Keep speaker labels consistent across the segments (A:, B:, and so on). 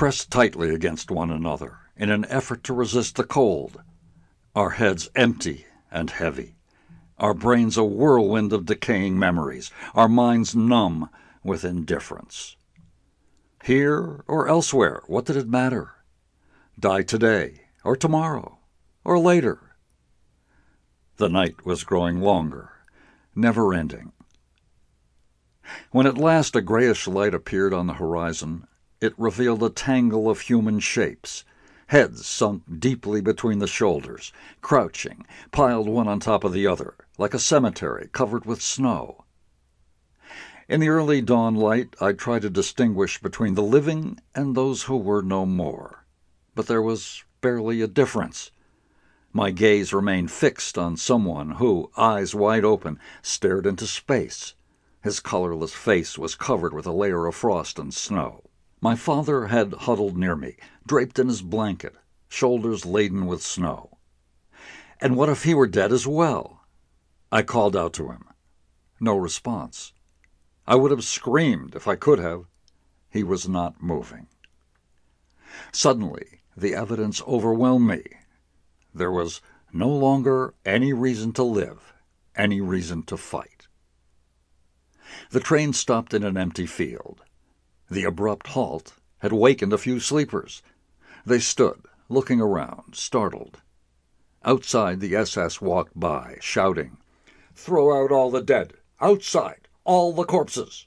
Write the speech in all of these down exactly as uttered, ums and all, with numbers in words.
A: pressed tightly against one another in an effort to resist the cold, our heads empty and heavy, our brains a whirlwind of decaying memories, our minds numb with indifference. Here or elsewhere, what did it matter? Die today, or tomorrow, or later. The night was growing longer, never-ending. When at last a grayish light appeared on the horizon, it revealed a tangle of human shapes, heads sunk deeply between the shoulders, crouching, piled one on top of the other, like a cemetery covered with snow. In the early dawn light I tried to distinguish between the living and those who were no more, but there was barely a difference. My gaze remained fixed on someone who, eyes wide open, stared into space. His colorless face was covered with a layer of frost and snow. My father had huddled near me, draped in his blanket, shoulders laden with snow. And what if he were dead as well? I called out to him. No response. I would have screamed if I could have. He was not moving. Suddenly, the evidence overwhelmed me. There was no longer any reason to live, any reason to fight. The train stopped in an empty field. The abrupt halt had wakened a few sleepers. They stood, looking around, startled. Outside, the S S walked by, shouting, "Throw out all the dead! Outside! All the corpses!"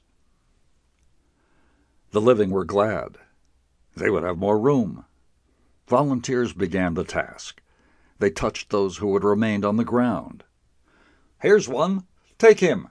A: The living were glad. They would have more room. Volunteers began the task. They touched those who had remained on the ground. "Here's one. Take him."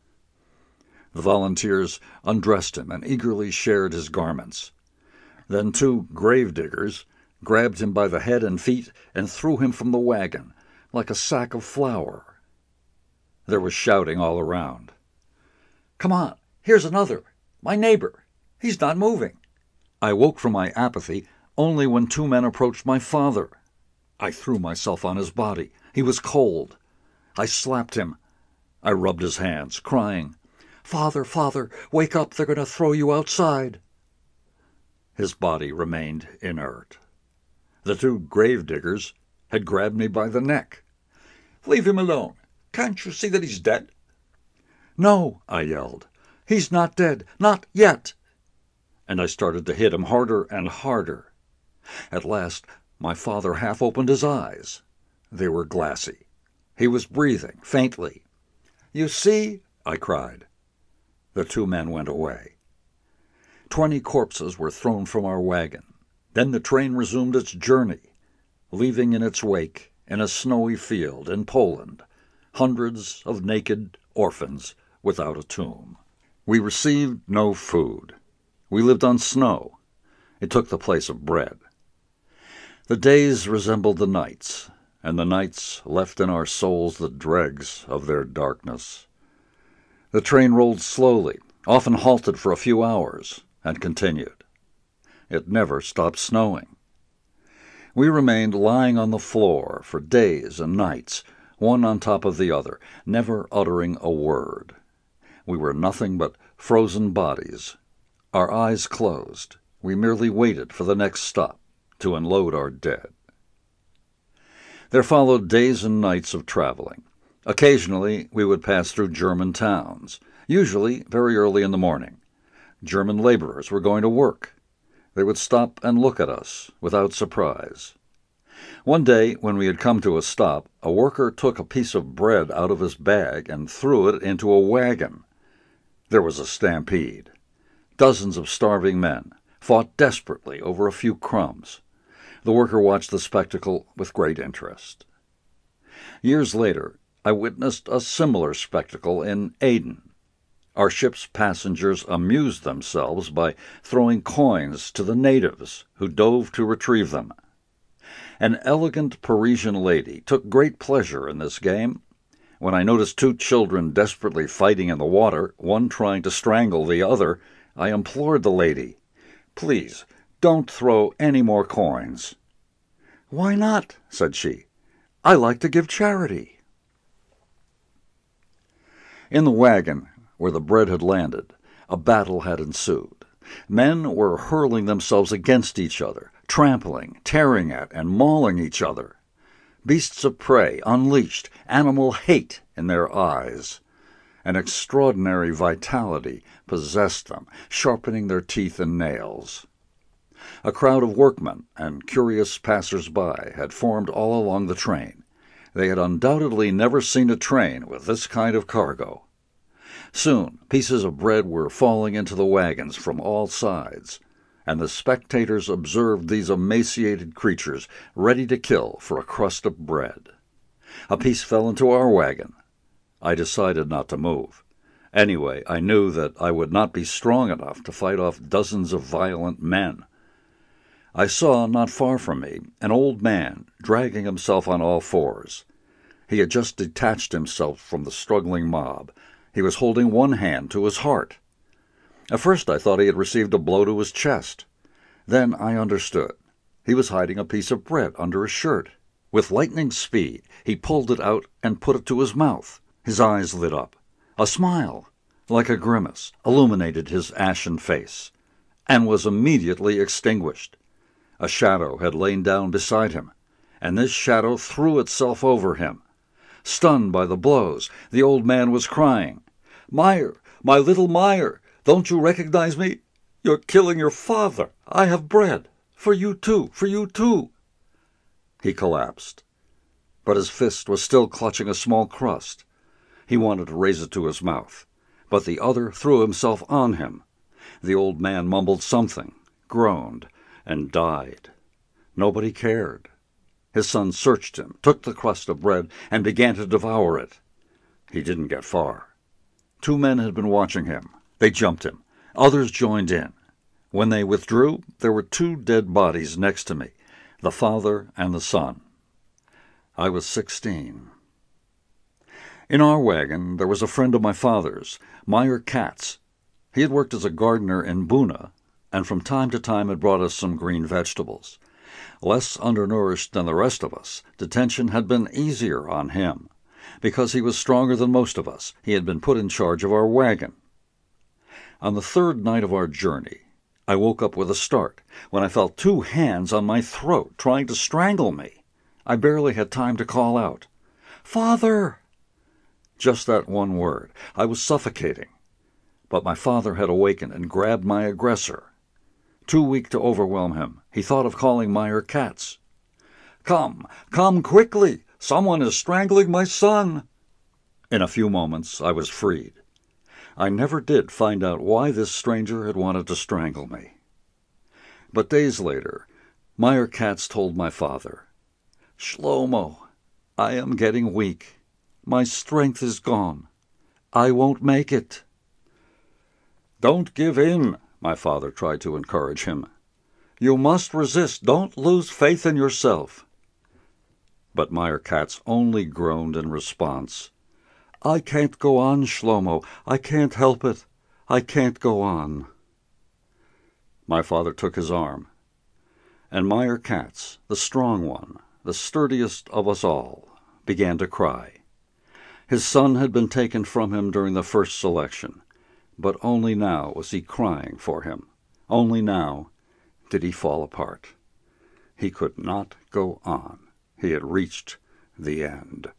A: The volunteers undressed him and eagerly shared his garments. Then two grave-diggers grabbed him by the head and feet and threw him from the wagon, like a sack of flour. There was shouting all around. "Come on, here's another. My neighbor. He's not moving." I woke from my apathy only when two men approached my father. I threw myself on his body. He was cold. I slapped him. I rubbed his hands, crying, "Father, father, wake up, they're going to throw you outside." His body remained inert. The two grave-diggers had grabbed me by the neck. "Leave him alone. Can't you see that he's dead?" "No," I yelled. "He's not dead. Not yet." And I started to hit him harder and harder. At last, my father half opened his eyes. They were glassy. He was breathing faintly. "You see?" I cried. The two men went away. Twenty corpses were thrown from our wagon. Then the train resumed its journey, leaving in its wake, in a snowy field in Poland, hundreds of naked orphans without a tomb. We received no food. We lived on snow. It took the place of bread. The days resembled the nights, and the nights left in our souls the dregs of their darkness. The train rolled slowly, often halted for a few hours, and continued. It never stopped snowing. We remained lying on the floor for days and nights, one on top of the other, never uttering a word. We were nothing but frozen bodies. Our eyes closed. We merely waited for the next stop to unload our dead. There followed days and nights of traveling. Occasionally we would pass through German towns, usually very early in the morning. German laborers were going to work. They would stop and look at us without surprise. One day, when we had come to a stop, a worker took a piece of bread out of his bag and threw it into a wagon. There was a stampede. Dozens of starving men fought desperately over a few crumbs. The worker watched the spectacle with great interest. Years later, I witnessed a similar spectacle in Aden. Our ship's passengers amused themselves by throwing coins to the natives who dove to retrieve them. An elegant Parisian lady took great pleasure in this game. When I noticed two children desperately fighting in the water, one trying to strangle the other, I implored the lady, "Please, don't throw any more coins." "Why not?" said she. "I like to give charity." In the wagon, where the bread had landed, a battle had ensued. Men were hurling themselves against each other, trampling, tearing at, and mauling each other. Beasts of prey unleashed, animal hate in their eyes. An extraordinary vitality possessed them, sharpening their teeth and nails. A crowd of workmen and curious passers-by had formed all along the train. They had undoubtedly never seen a train with this kind of cargo. Soon pieces of bread were falling into the wagons from all sides, and the spectators observed these emaciated creatures ready to kill for a crust of bread. A piece fell into our wagon. I decided not to move. Anyway, I knew that I would not be strong enough to fight off dozens of violent men. I saw, not far from me, an old man dragging himself on all fours. He had just detached himself from the struggling mob. He was holding one hand to his heart. At first I thought he had received a blow to his chest. Then I understood. He was hiding a piece of bread under his shirt. With lightning speed, he pulled it out and put it to his mouth. His eyes lit up. A smile, like a grimace, illuminated his ashen face, and was immediately extinguished. A shadow had lain down beside him, and this shadow threw itself over him. Stunned by the blows, the old man was crying, "Meyer, my little Meyer, don't you recognize me? You're killing your father. I have bread. For you too, for you too." He collapsed, but his fist was still clutching a small crust. He wanted to raise it to his mouth, but the other threw himself on him. The old man mumbled something, groaned, and died. Nobody cared. His son searched him, took the crust of bread, and began to devour it. He didn't get far. Two men had been watching him. They jumped him. Others joined in. When they withdrew, there were two dead bodies next to me, the father and the son. I was sixteen. In our wagon there was a friend of my father's, Meyer Katz. He had worked as a gardener in Buna, and from time to time had brought us some green vegetables. Less undernourished than the rest of us, detention had been easier on him. Because he was stronger than most of us, he had been put in charge of our wagon. On the third night of our journey, I woke up with a start, when I felt two hands on my throat trying to strangle me. I barely had time to call out, "Father!" Just that one word. I was suffocating. But my father had awakened and grabbed my aggressor. Too weak to overwhelm him, he thought of calling Meyer Katz. "Come, come quickly! Someone is strangling my son!" In a few moments I was freed. I never did find out why this stranger had wanted to strangle me. But days later, Meyer Katz told my father, "Shlomo, I am getting weak. My strength is gone. I won't make it." "Don't give in," my father tried to encourage him. "You must resist. Don't lose faith in yourself." But Meyer Katz only groaned in response. "I can't go on, Shlomo. I can't help it. I can't go on." My father took his arm, and Meyer Katz, the strong one, the sturdiest of us all, began to cry. His son had been taken from him during the first selection, but only now was he crying for him. Only now did he fall apart. He could not go on. He had reached the end.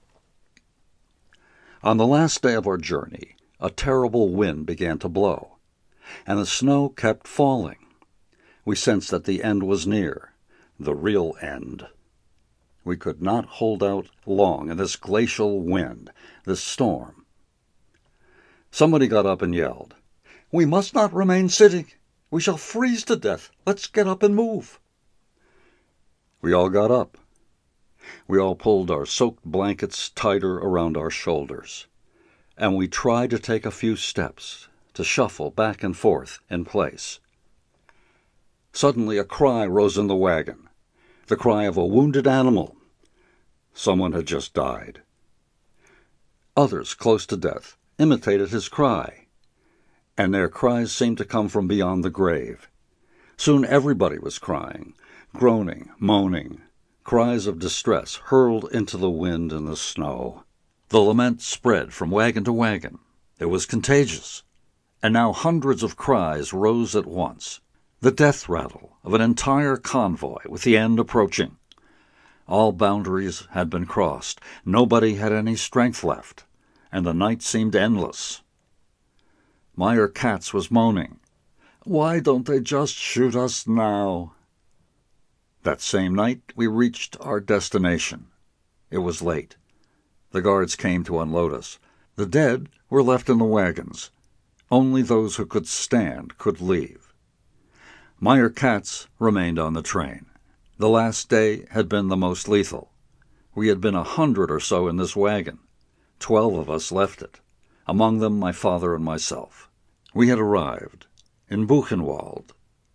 A: On the last day of our journey, a terrible wind began to blow, and the snow kept falling. We sensed that the end was near, the real end. We could not hold out long in this glacial wind, this storm. Somebody got up and yelled, "We must not remain sitting. We shall freeze to death. Let's get up and move." We all got up. We all pulled our soaked blankets tighter around our shoulders, and we tried to take a few steps, to shuffle back and forth in place. Suddenly a cry rose in the wagon, the cry of a wounded animal. Someone had just died. Others, close to death, imitated his cry, and their cries seemed to come from beyond the grave. Soon everybody was crying, groaning, moaning, cries of distress hurled into the wind and the snow. The lament spread from wagon to wagon. It was contagious. And now hundreds of cries rose at once, the death rattle of an entire convoy with the end approaching. All boundaries had been crossed. Nobody had any strength left, and the night seemed endless. Meyer Katz was moaning, "Why don't they just shoot us now?" That same night we reached our destination. It was late. The guards came to unload us. The dead were left in the wagons. Only those who could stand could leave. Meyer Katz remained on the train. The last day had been the most lethal. We had been a hundred or so in this wagon. Twelve of us left it, among them my father and myself. We had arrived in Buchenwald.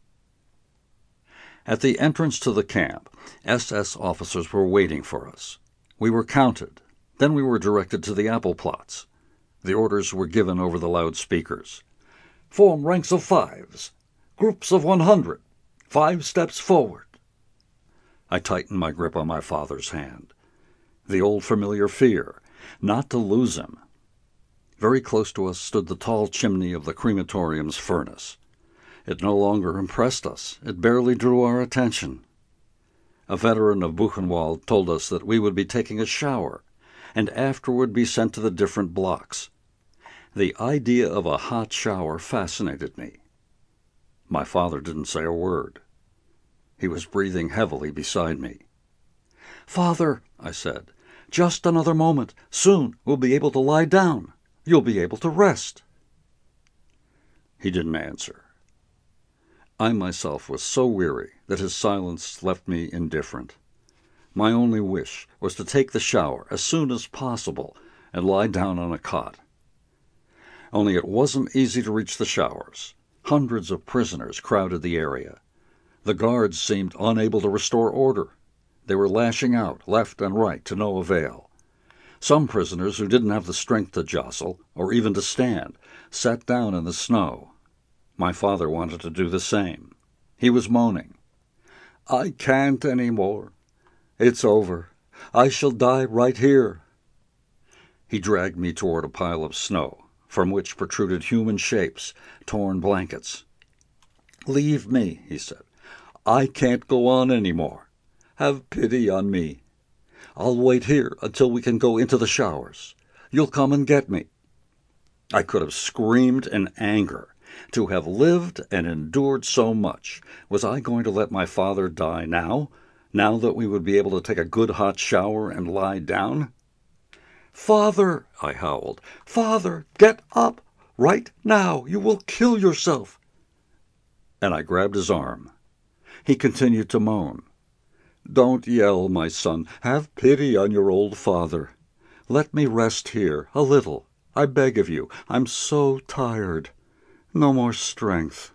A: At the entrance to the camp, S S officers were waiting for us. We were counted. Then we were directed to the apple plots. The orders were given over the loudspeakers. "Form ranks of fives. Groups of one hundred. Five steps forward." I tightened my grip on my father's hand. The old familiar fear, not to lose him. Very close to us stood the tall chimney of the crematorium's furnace. It no longer impressed us. It barely drew our attention. A veteran of Buchenwald told us that we would be taking a shower, and afterward be sent to the different blocks. The idea of a hot shower fascinated me. My father didn't say a word. He was breathing heavily beside me. "Father," I said, "just another moment. Soon we'll be able to lie down. You'll be able to rest." He didn't answer. I myself was so weary that his silence left me indifferent. My only wish was to take the shower as soon as possible and lie down on a cot. Only it wasn't easy to reach the showers. Hundreds of prisoners crowded the area. The guards seemed unable to restore order. They were lashing out left and right to no avail. Some prisoners who didn't have the strength to jostle, or even to stand, sat down in the snow. My father wanted to do the same. He was moaning, "I can't any more. It's over. I shall die right here." He dragged me toward a pile of snow, from which protruded human shapes, torn blankets. "Leave me," he said. "I can't go on any more. Have pity on me. I'll wait here until we can go into the showers. You'll come and get me." I could have screamed in anger. To have lived and endured so much, was I going to let my father die now, now that we would be able to take a good hot shower and lie down? "Father," I howled, "Father, get up! Right now! You will kill yourself!" And I grabbed his arm. He continued to moan. "Don't yell, my son. Have pity on your old father. Let me rest here, a little. I beg of you. I'm so tired. No more strength."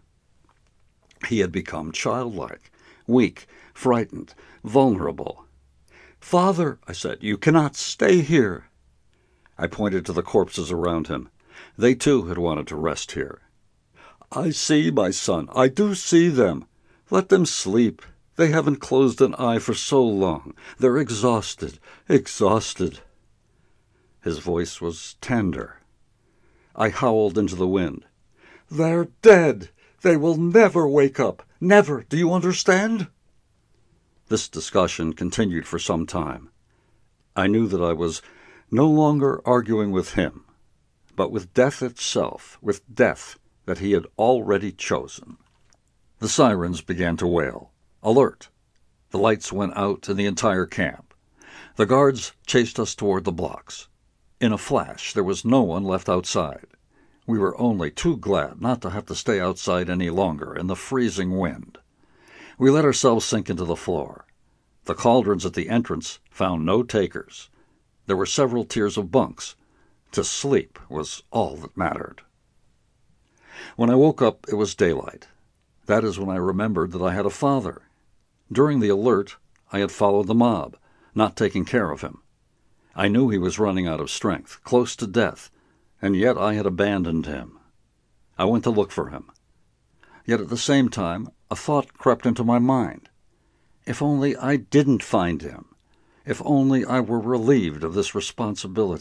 A: He had become childlike, weak, frightened, vulnerable. "Father," I said, "you cannot stay here." I pointed to the corpses around him. They too had wanted to rest here. "I see, my son, I do see them. Let them sleep. They haven't closed an eye for so long. They're exhausted, exhausted." His voice was tender. I howled into the wind. "They're dead. They will never wake up. Never. Do you understand?" This discussion continued for some time. I knew that I was no longer arguing with him, but with death itself, with death that he had already chosen. The sirens began to wail. Alert! The lights went out in the entire camp. The guards chased us toward the blocks. In a flash, there was no one left outside. We were only too glad not to have to stay outside any longer in the freezing wind. We let ourselves sink into the floor. The cauldrons at the entrance found no takers. There were several tiers of bunks. To sleep was all that mattered. When I woke up, it was daylight. That is when I remembered that I had a father. During the alert, I had followed the mob, not taking care of him. I knew he was running out of strength, close to death, and yet I had abandoned him. I went to look for him. Yet at the same time, a thought crept into my mind. If only I didn't find him. If only I were relieved of this responsibility.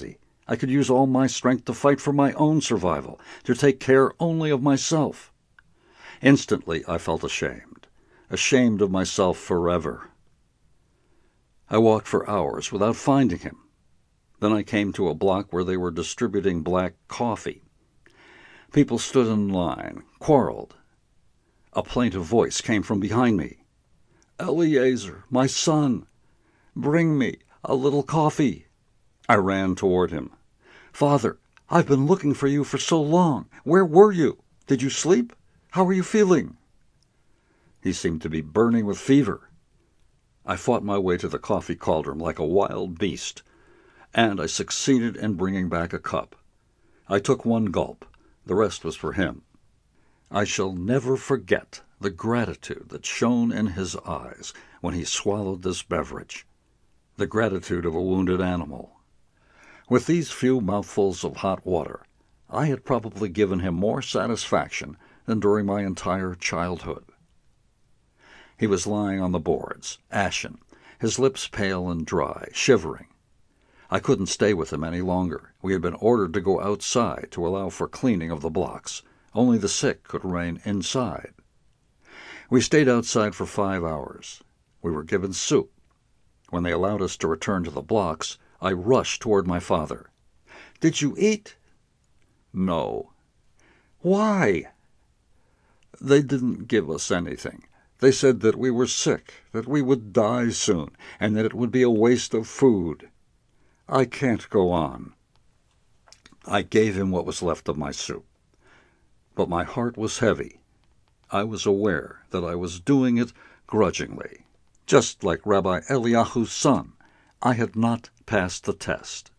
A: I could use all my strength to fight for my own survival, to take care only of myself. Instantly I felt ashamed, ashamed of myself forever. I walked for hours without finding him. Then I came to a block where they were distributing black coffee. People stood in line, quarreled. A plaintive voice came from behind me. "Eliezer, my son, bring me a little coffee." I ran toward him. "Father, I've been looking for you for so long. Where were you? Did you sleep? How are you feeling?" He seemed to be burning with fever. I fought my way to the coffee cauldron like a wild beast, and I succeeded in bringing back a cup. I took one gulp. The rest was for him. I shall never forget the gratitude that shone in his eyes when he swallowed this beverage, the gratitude of a wounded animal. With these few mouthfuls of hot water, I had probably given him more satisfaction than during my entire childhood. He was lying on the boards, ashen, his lips pale and dry, shivering. I couldn't stay with him any longer. We had been ordered to go outside to allow for cleaning of the blocks. Only the sick could remain inside. We stayed outside for five hours. We were given soup. When they allowed us to return to the blocks, I rushed toward my father. "Did you eat?" "No." "Why?" "They didn't give us anything. They said that we were sick, that we would die soon, and that it would be a waste of food. I can't go on." I gave him what was left of my soup. But my heart was heavy. I was aware that I was doing it grudgingly. Just like Rabbi Eliyahu's son, I had not passed the test.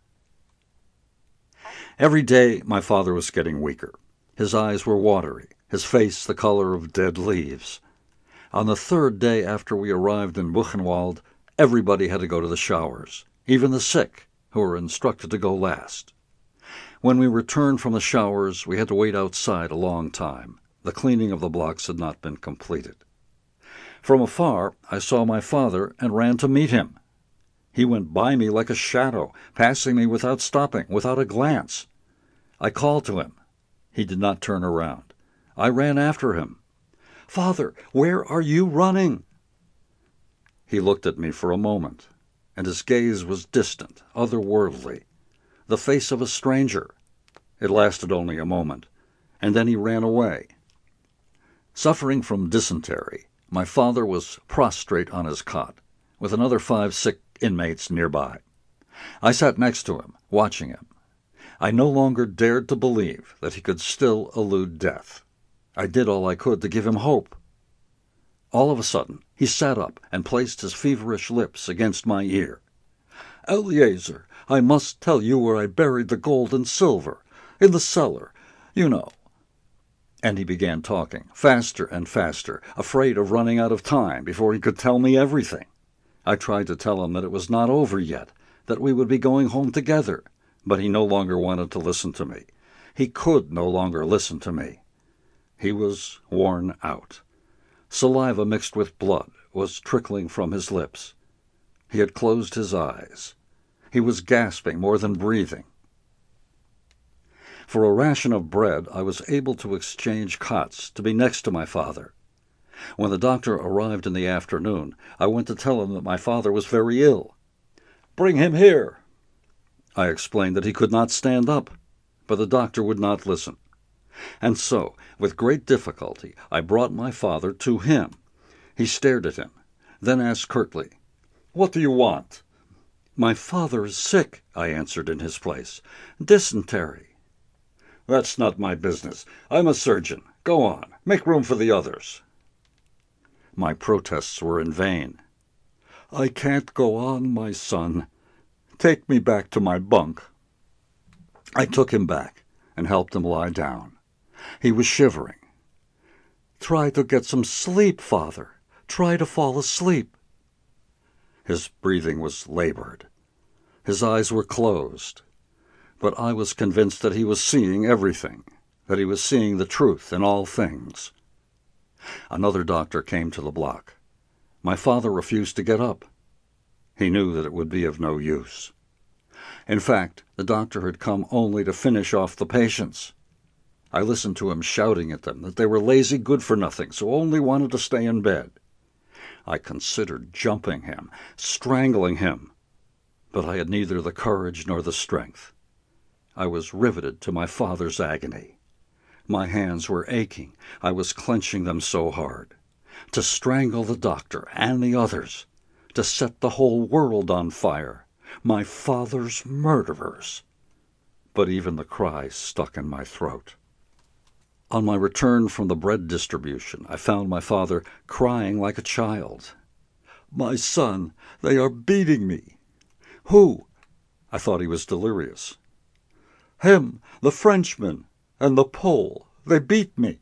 A: Every day my father was getting weaker. His eyes were watery, his face the color of dead leaves. On the third day after we arrived in Buchenwald, everybody had to go to the showers, even the sick, who were instructed to go last. When we returned from the showers, we had to wait outside a long time. The cleaning of the blocks had not been completed. From afar, I saw my father and ran to meet him. He went by me like a shadow, passing me without stopping, without a glance. I called to him. He did not turn around. I ran after him. "Father, where are you running?" He looked at me for a moment, and his gaze was distant, otherworldly, the face of a stranger. It lasted only a moment, and then he ran away. Suffering from dysentery, my father was prostrate on his cot, with another five sick inmates nearby. I sat next to him, watching him. I no longer dared to believe that he could still elude death. I did all I could to give him hope. All of a sudden, he sat up and placed his feverish lips against my ear. "Eliezer, I must tell you where I buried the gold and silver. In the cellar, you know." And he began talking, faster and faster, afraid of running out of time before he could tell me everything. I tried to tell him that it was not over yet, that we would be going home together, but he no longer wanted to listen to me. He could no longer listen to me. He was worn out. Saliva mixed with blood was trickling from his lips. He had closed his eyes. He was gasping more than breathing. For a ration of bread, I was able to exchange cots to be next to my father. When the doctor arrived in the afternoon, I went to tell him that my father was very ill. "Bring him here." I explained that he could not stand up, but the doctor would not listen. And so, with great difficulty, I brought my father to him. He stared at him, then asked curtly, "What do you want?" "My father is sick," I answered in his place. "Dysentery." "That's not my business. I'm a surgeon. Go on. Make room for the others." My protests were in vain. "I can't go on, my son. Take me back to my bunk." I took him back and helped him lie down. He was shivering. "Try to get some sleep, father. Try to fall asleep." His breathing was labored. His eyes were closed. But I was convinced that he was seeing everything, that he was seeing the truth in all things. Another doctor came to the block. My father refused to get up. He knew that it would be of no use. In fact, the doctor had come only to finish off the patients. I listened to him shouting at them that they were lazy good-for-nothings who only wanted to stay in bed. I considered jumping him, strangling him, but I had neither the courage nor the strength. I was riveted to my father's agony. My hands were aching. I was clenching them so hard. To strangle the doctor and the others, to set the whole world on fire, my father's murderers. But even the cry stuck in my throat. On my return from the bread distribution, I found my father crying like a child. "My son, they are beating me." "Who?" I thought he was delirious. "Him, the Frenchman, and the Pole. They beat me."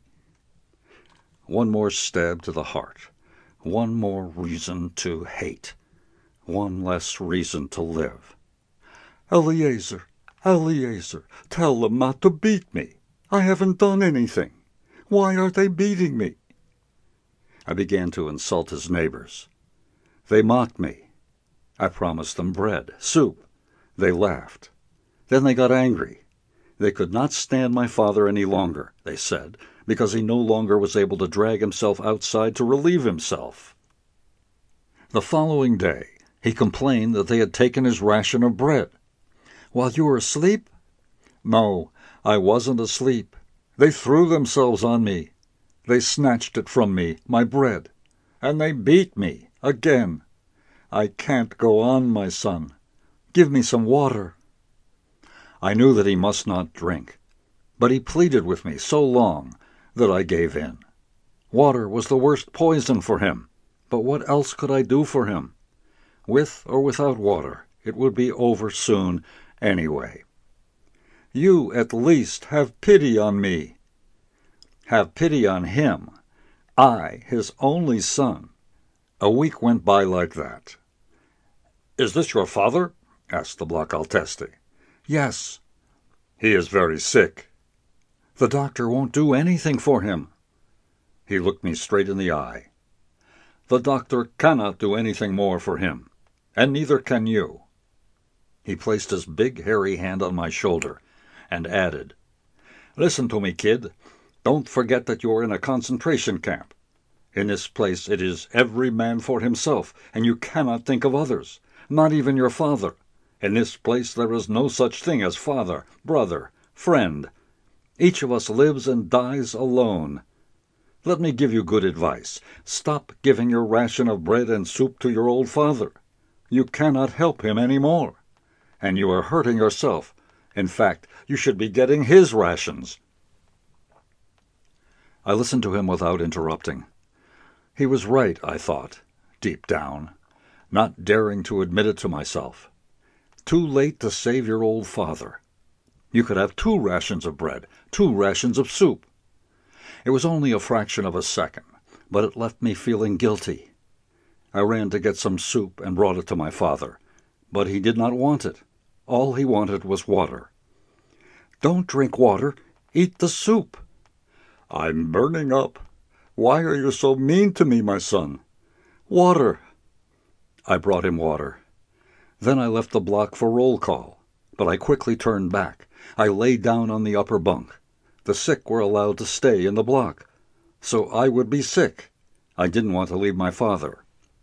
A: One more stab to the heart. One more reason to hate. One less reason to live. "Eliezer, Eliezer, tell them not to beat me. I haven't done anything. Why are they beating me?" I began to insult his neighbors. They mocked me. I promised them bread, soup. They laughed. Then they got angry. They could not stand my father any longer, they said, because he no longer was able to drag himself outside to relieve himself. The following day, he complained that they had taken his ration of bread. "While you were asleep?" "No, I wasn't asleep. They threw themselves on me. They snatched it from me, my bread. And they beat me, again. I can't go on, my son. Give me some water." I knew that he must not drink, but he pleaded with me so long that I gave in. Water was the worst poison for him, but what else could I do for him? With or without water, it would be over soon anyway. "You, at least, have pity on me." Have pity on him? I, his only son. A week went by like that. "Is this your father?" asked the Bloc Alteste. "Yes." "He is very sick." "The doctor won't do anything for him." He looked me straight in the eye. "The doctor cannot do anything more for him, and neither can you." He placed his big hairy hand on my shoulder and added, "Listen to me, kid. Don't forget that you are in a concentration camp. In this place it is every man for himself, and you cannot think of others, not even your father. In this place there is no such thing as father, brother, friend. Each of us lives and dies alone. Let me give you good advice. Stop giving your ration of bread and soup to your old father. You cannot help him any more. And you are hurting yourself. In fact, you should be getting his rations." I listened to him without interrupting. He was right, I thought, deep down, not daring to admit it to myself. Too late to save your old father. You could have two rations of bread, two rations of soup. It was only a fraction of a second, but it left me feeling guilty. I ran to get some soup and brought it to my father, but he did not want it. All he wanted was water. "Don't drink water. Eat the soup." "I'm burning up. Why are you so mean to me, my son?" "Water." I brought him water. Then I left the block for roll call, but I quickly turned back. I lay down on the upper bunk. The sick were allowed to stay in the block, so I would be sick. I didn't want to leave my father.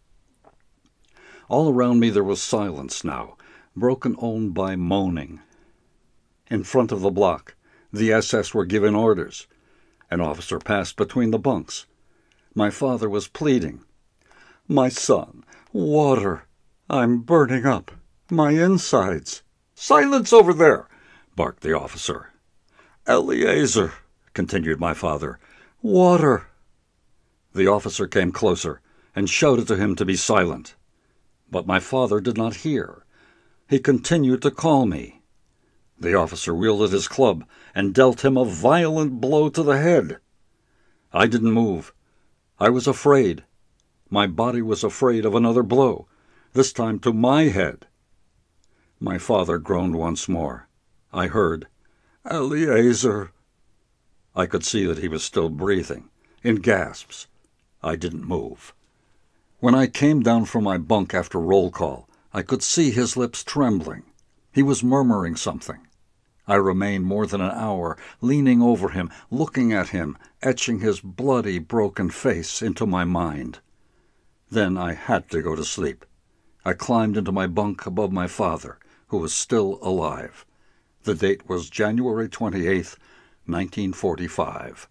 A: All around me there was silence now, broken only by moaning. In front of the block, the S S were giving orders. An officer passed between the bunks. My father was pleading. "My son, water. I'm burning up. My insides." "Silence over there!" barked the officer. "Eliezer," continued my father, "water." The officer came closer and shouted to him to be silent. But my father did not hear. He continued to call me. The officer wielded his club and dealt him a violent blow to the head. I didn't move. I was afraid. My body was afraid of another blow, this time to my head. My father groaned once more. I heard, "Eliezer." I could see that he was still breathing, in gasps. I didn't move. When I came down from my bunk after roll call, I could see his lips trembling. He was murmuring something. I remained more than an hour, leaning over him, looking at him, etching his bloody, broken face into my mind. Then I had to go to sleep. I climbed into my bunk above my father, who was still alive. The date was January twenty-eighth, nineteen forty-five.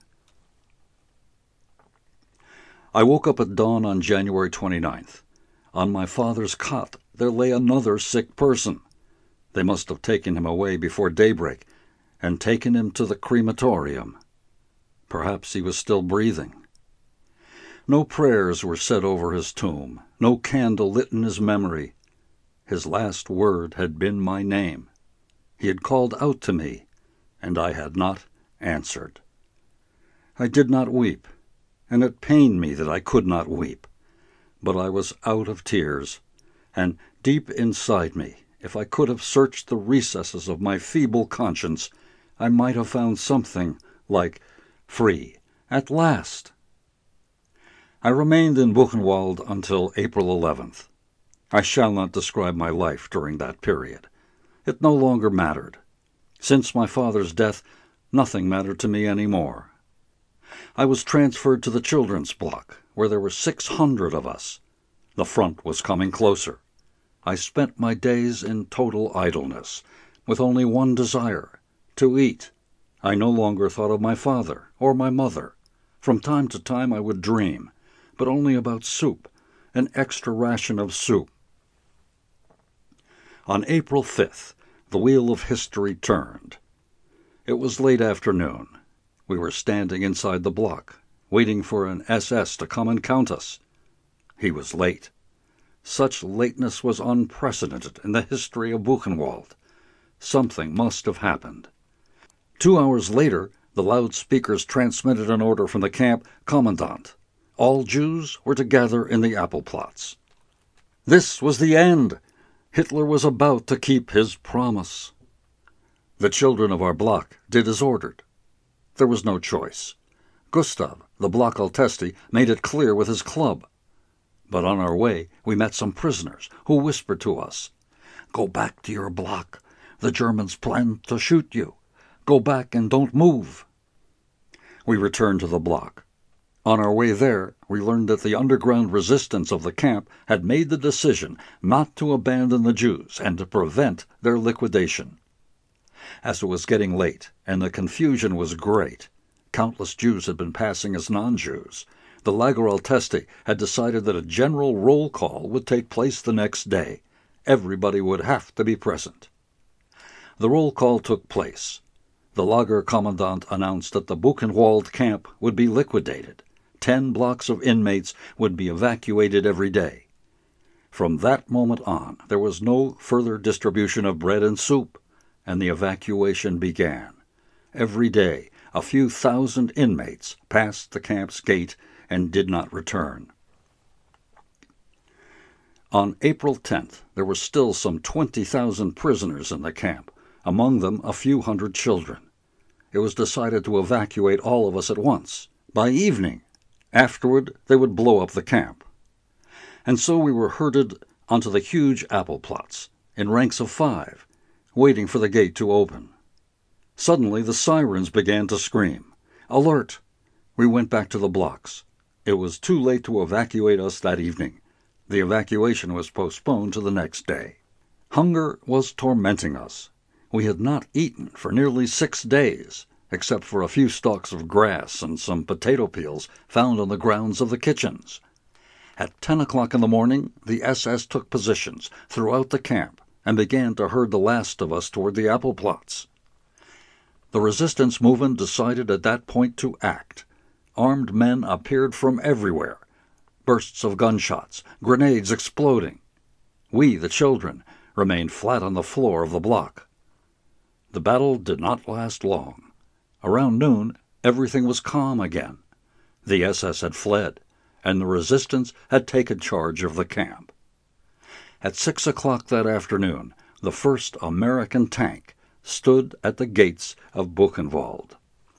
A: I woke up at dawn on January twenty-ninth. On my father's cot there lay another sick person. They must have taken him away before daybreak and taken him to the crematorium. Perhaps he was still breathing. No prayers were said over his tomb, no candle lit in his memory. His last word had been my name. He had called out to me, and I had not answered. I did not weep, and it pained me that I could not weep. But I was out of tears, and deep inside me, if I could have searched the recesses of my feeble conscience, I might have found something like free at last. I remained in Buchenwald until April eleventh. I shall not describe my life during that period. It no longer mattered. Since my father's death, nothing mattered to me any more. I was transferred to the children's block, where there were six hundred of us. The front was coming closer. I spent my days in total idleness, with only one desire, to eat. I no longer thought of my father or my mother. From time to time I would dream, but only about soup, an extra ration of soup. On April fifth, the wheel of history turned. It was late afternoon. We were standing inside the block, waiting for an S S to come and count us. He was late. Such lateness was unprecedented in the history of Buchenwald. Something must have happened. Two hours later, the loudspeakers transmitted an order from the camp commandant. All Jews were to gather in the apple plots. This was the end. Hitler was about to keep his promise. The children of our block did as ordered. There was no choice. Gustav, the block Altesti, made it clear with his club. But on our way we met some prisoners who whispered to us, "Go back to your block. The Germans plan to shoot you. Go back and don't move." We returned to the block. On our way there, we learned that the underground resistance of the camp had made the decision not to abandon the Jews and to prevent their liquidation. As it was getting late and the confusion was great, countless Jews had been passing as non-Jews. The Lager Altesti had decided that a general roll call would take place the next day. Everybody would have to be present. The roll call took place. The Lager commandant announced that the Buchenwald camp would be liquidated. Ten blocks of inmates would be evacuated every day. From that moment on, there was no further distribution of bread and soup, and the evacuation began. Every day, a few thousand inmates passed the camp's gate and did not return. On April tenth, there were still some twenty thousand prisoners in the camp, among them a few hundred children. It was decided to evacuate all of us at once, by evening. Afterward, they would blow up the camp. And so we were herded onto the huge apple plots, in ranks of five, waiting for the gate to open. Suddenly the sirens began to scream. "Alert!" We went back to the blocks. It was too late to evacuate us that evening. The evacuation was postponed to the next day. Hunger was tormenting us. We had not eaten for nearly six days, except for a few stalks of grass and some potato peels found on the grounds of the kitchens. At ten o'clock in the morning, the S S took positions throughout the camp and began to herd the last of us toward the apple plots. The resistance movement decided at that point to act. Armed men appeared from everywhere. Bursts of gunshots, grenades exploding. We, the children, remained flat on the floor of the block. The battle did not last long. Around noon, everything was calm again. The S S had fled, and the resistance had taken charge of the camp. At six o'clock that afternoon, the first American tank stood at the gates of Buchenwald.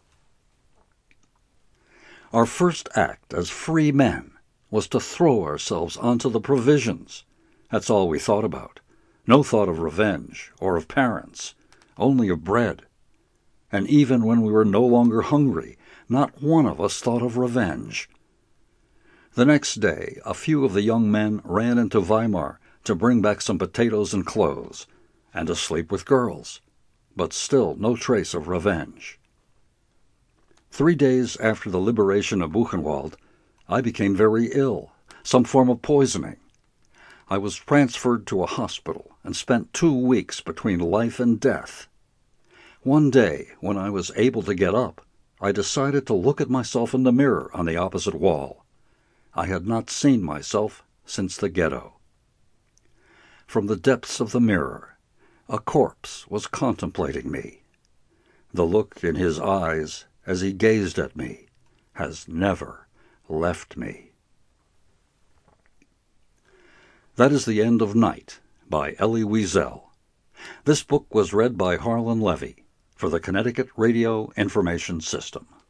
A: Our first act as free men was to throw ourselves onto the provisions. That's all we thought about. No thought of revenge or of parents, only of bread. And even when we were no longer hungry, not one of us thought of revenge. The next day, a few of the young men ran into Weimar to bring back some potatoes and clothes, and to sleep with girls, but still no trace of revenge. Three days after the liberation of Buchenwald, I became very ill, some form of poisoning. I was transferred to a hospital and spent two weeks between life and death. One day, when I was able to get up, I decided to look at myself in the mirror on the opposite wall. I had not seen myself since the ghetto. From the depths of the mirror, a corpse was contemplating me. The look in his eyes as he gazed at me has never left me. That is the end of Night by Elie Wiesel. This book was read by Harlan Levy for the Connecticut Radio Information System.